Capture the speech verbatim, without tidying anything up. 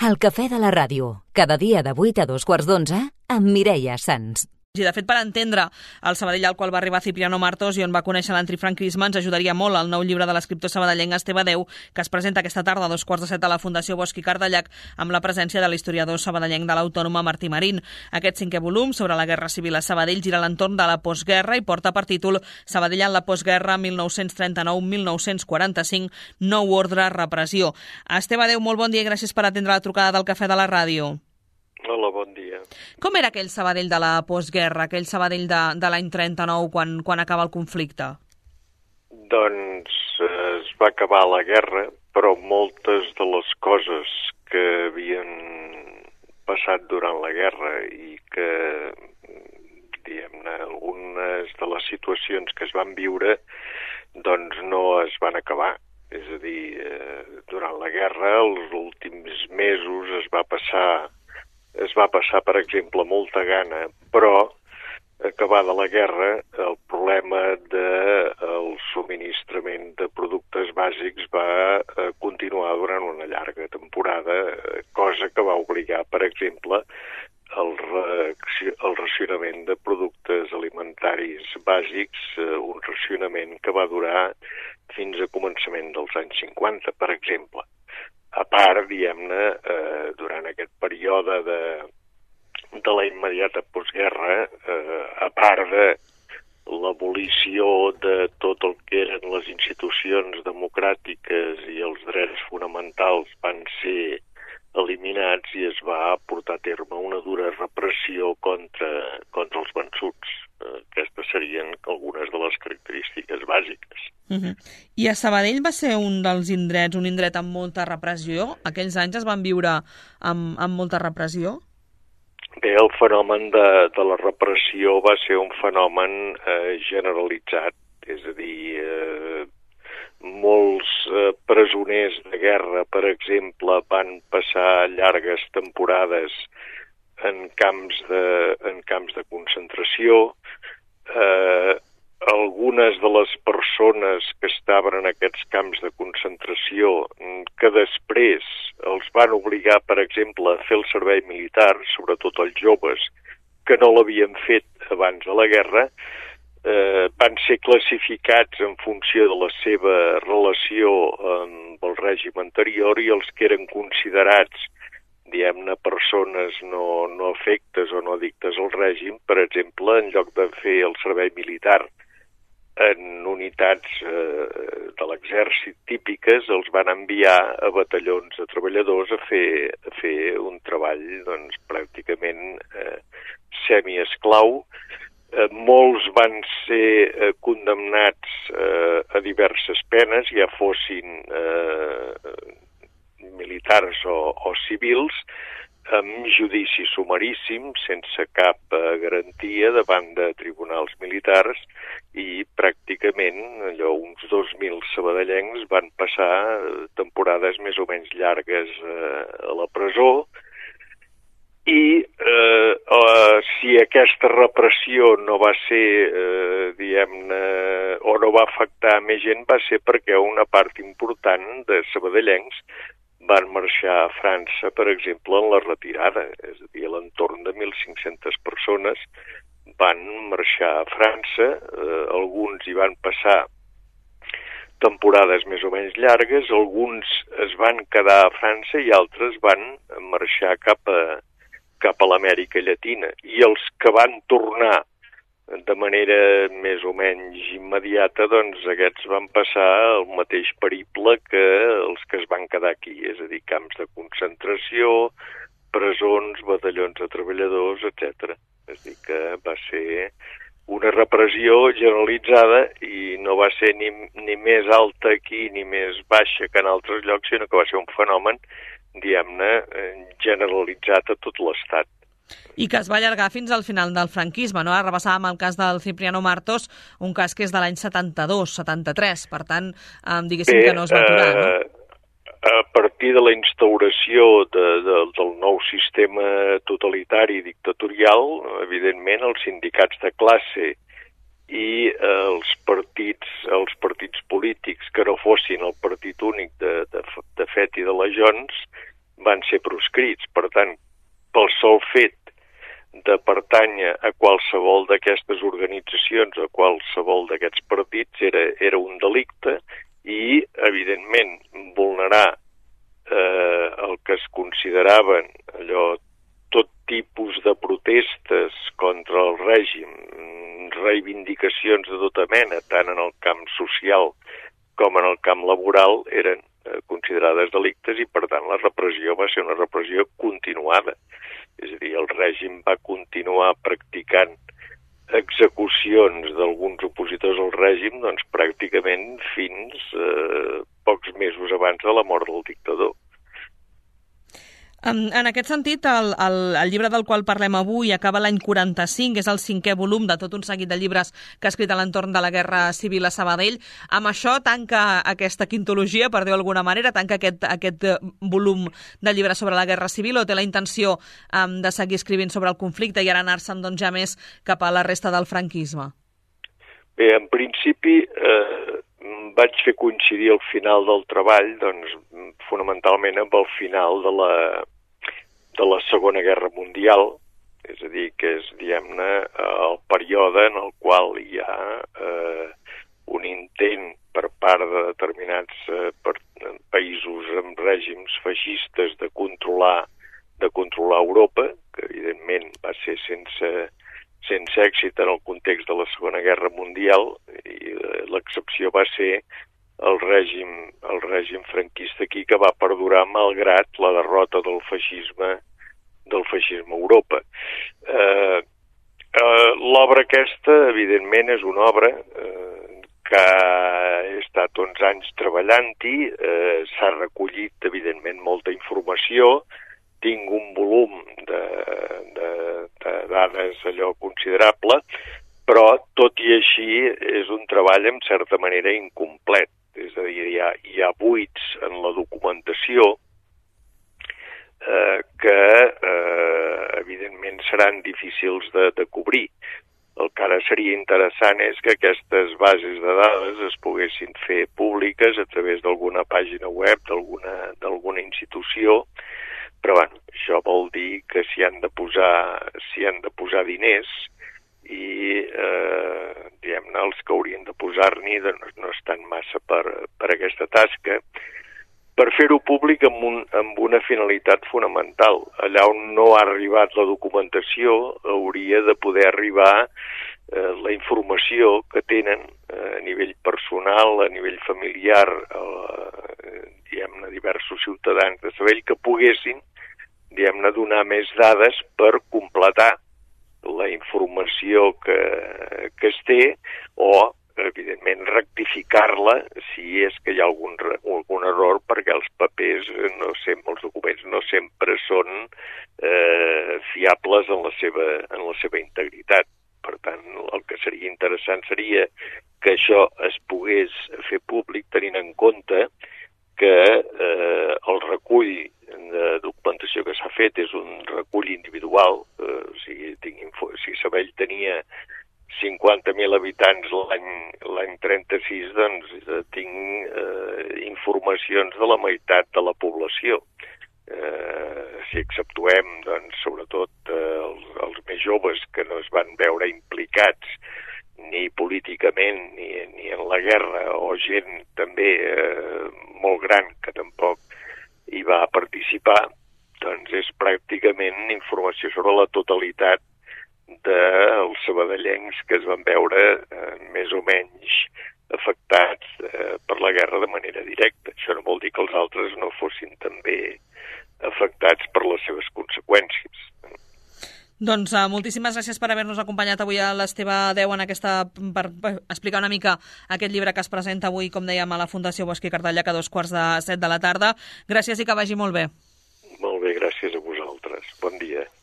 El cafè de la ràdio, cada dia de vuit a dos quarts d'onze, amb Mireia Sans. I de fet, per entendre el Sabadell al qual va arribar Cipriano Martos i on va conèixer l'antifranquisme, ens ajudaria molt el nou llibre de l'escriptor sabadellenc Esteve Déu, que es presenta aquesta tarda a dos quarts de set a la Fundació Bosch i Cardellac, amb la presència de l'historiador sabadellenc de l'Autònoma Martí Marín. Aquest cinquè volum sobre la Guerra Civil a Sabadell gira a l'entorn de la postguerra i porta per títol Sabadell en la postguerra mil nou-cents trenta-nou a mil nou-cents quaranta-cinc, nou ordre, repressió. Esteve Déu, molt bon dia i gràcies per atendre la trucada del Cafè de la Ràdio. Hola, bon dia. Com era aquell Sabadell de la postguerra, aquell Sabadell de, de l'any trenta-nou, quan, quan acaba el conflicte? Doncs eh, es va acabar la guerra, però moltes de les coses que havien passat durant la guerra i que, diguem-ne, algunes de les situacions que es van viure, doncs no es van acabar. És a dir, eh, durant la guerra, els últims mesos es va passar Es va passar, per exemple, molta gana, però, acabada la guerra, el problema del subministrament de productes bàsics va continuar durant una llarga temporada, cosa que va obligar, per exemple, el, el racionament de productes alimentaris bàsics, un racionament que va durar fins a començament dels anys cinquanta, per exemple. A part, diguem-ne, eh, durant aquest període de, de la immediata postguerra, eh, a part de l'abolició de tot el que eren les institucions democràtiques i els drets fonamentals van ser eliminats i es va portar a terme una dura repressió contra, contra els vençuts. Aquestes serien algunes de les característiques bàsiques. Uh-huh. I a Sabadell va ser un dels indrets, un indret amb molta repressió? Aquells anys es van viure amb, amb molta repressió? Bé, el fenomen de, de la repressió va ser un fenomen eh, generalitzat, és a dir, eh, molts eh, presoners de guerra, per exemple, van passar llargues temporades en camps de, en camps de concentració. Eh, algunes de les persones que estaven en aquests camps de concentració, que després els van obligar, per exemple, a fer el servei militar, sobretot els joves, que no l'havien fet abans de la guerra, eh, van ser classificats en funció de la seva relació amb el règim anterior i els que eren considerats, diguem-ne, persones no, no afectes o no addictes al règim, per exemple, en lloc de fer el servei militar en unitats eh, de l'exèrcit típiques, els van enviar a batallons de treballadors a fer, a fer un treball doncs, pràcticament eh, semi-esclau. Eh, molts van ser eh, condemnats eh, a diverses penes, ja fossin eh, militars o, o civils, amb judici sumaríssim, sense cap eh, garantia davant de tribunals militars, i pràcticament allò, uns dos mil sabadellencs van passar temporades més o menys llargues eh, a la presó, i eh, eh, si aquesta repressió no va ser, eh, diguem-ne, o no va afectar més gent, va ser perquè una part important de sabadellencs van marxar a França, per exemple, en la retirada, és a dir, a l'entorn de mil cinc-centes persones van marxar a França, eh, alguns hi van passar temporades més o menys llargues, alguns es van quedar a França i altres van marxar cap a, cap a l'Amèrica Llatina. I els que van tornar de manera més o menys immediata, doncs aquests van passar el mateix periple que els que es van quedar aquí, és a dir, camps de concentració, presons, batallons de treballadors, etcètera. És a dir, que va ser una repressió generalitzada i no va ser ni, ni més alta aquí ni més baixa que en altres llocs, sinó que va ser un fenomen, diguem-ne, generalitzat a tot l'Estat. I que es va allargar fins al final del franquisme, no? Ara repassàvem el cas del Cipriano Martos, un cas que és de l'any setanta-dos, setanta-tres, per tant, eh, diguéssim Bé, que no es va aturar, no? A partir de la instauració de, de, del nou sistema totalitari i dictatorial, evidentment, els sindicats de classe i els partits, els partits polítics que no fossin el partit únic de, de, de Fet i de la Jons van ser proscrits. Per tant, pel sol fet de pertànyer a qualsevol d'aquestes organitzacions, a qualsevol d'aquests partits, era, era un delicte i, evidentment, vulnerar eh, el que es consideraven allò, tot tipus de protestes contra el règim, reivindicacions de tota mena, tant en el camp social com en el camp laboral, eren eh, considerades delictes i, per tant, la repressió va ser una repressió continuada. És a dir, el règim va continuar practicant execucions d'alguns opositors al règim doncs, pràcticament fins eh, pocs mesos abans de la mort del dictador. En, en aquest sentit, el, el, el llibre del qual parlem avui acaba l'any quaranta-cinc, és el cinquè volum de tot un seguit de llibres que ha escrit a l'entorn de la Guerra Civil a Sabadell. Amb això tanca aquesta quintologia, per dir-ho d'alguna manera, tanca aquest, aquest volum de llibres sobre la Guerra Civil, o té la intenció um, de seguir escrivint sobre el conflicte i ara anar-se'n doncs, ja més cap a la resta del franquisme? Bé, en principi eh, vaig fer coincidir el final del treball doncs, fonamentalment amb el final de la, de la Segona Guerra Mundial, és a dir, que és, diguem-ne, el període en el qual hi ha eh, un intent per part de determinats eh, per, països amb règims feixistes de controlar, de controlar Europa, que evidentment va ser sense, sense èxit en el context de la Segona Guerra Mundial, i eh, l'excepció va ser el règim, el règim franquista aquí, que va perdurar malgrat la derrota del feixisme del feixisme a Europa. Eh, eh, l'obra aquesta, evidentment, és una obra eh, que he estat uns anys treballant-hi, eh, s'ha recollit, evidentment, molta informació, tinc un volum de, de, de dades allò considerable, però, tot i així, és un treball, en certa manera, incomplet. És a dir, hi ha, hi ha buits en la documentació eh, que, eh, evidentment, seran difícils de, de cobrir. El que ara seria interessant és que aquestes bases de dades es poguessin fer públiques a través d'alguna pàgina web, d'alguna d'alguna institució, però, bueno, això vol dir que s'hi han de posar, s'hi han de posar diners i, eh, diguem-ne, els que haurien de posar-n'hi doncs, no estan massa per, per aquesta tasca, per fer-ho públic amb, un, amb una finalitat fonamental. Allà on no ha arribat la documentació hauria de poder arribar eh, la informació que tenen eh, a nivell personal, a nivell familiar, eh, diguem-ne, diversos ciutadans de Sabadell que poguessin, diguem-ne, donar més dades per completar la informació que, que es té o, evidentment, rectificar-la si és que hi ha algun, algun error, perquè els papers, no sempre, els documents no sempre són eh, fiables en la seva, en la seva integritat. Per tant, el que seria interessant seria que això es pogués fer públic tenint en compte que eh, el recull de documentació que s'ha fet és un recull individual, eh, o sigui, tinc info, si Sabadell tenia cinquanta mil habitants l'any trenta-sis, doncs eh, tinc eh, informacions de la meitat de la població. Eh, si exceptuem, doncs, sobretot eh, els, els més joves que no es van veure implicats ni políticament ni, ni en la guerra, o gent també eh, molt gran que tampoc hi va participar, doncs és pràcticament informació sobre la totalitat dels sabadellencs que es van veure eh, més o menys afectats eh, per la guerra de manera directa. Això no vol dir que els altres no fossin també afectats per les seves conseqüències. Doncs uh, moltíssimes gràcies per haver-nos acompanyat avui a l'Esteve deu en aquesta, per, per explicar una mica aquest llibre que es presenta avui, com dèiem, a la Fundació Bosch i Cartallac a dos quarts de set de la tarda. Gràcies i que vagi molt bé. Molt bé, gràcies a vosaltres. Bon dia.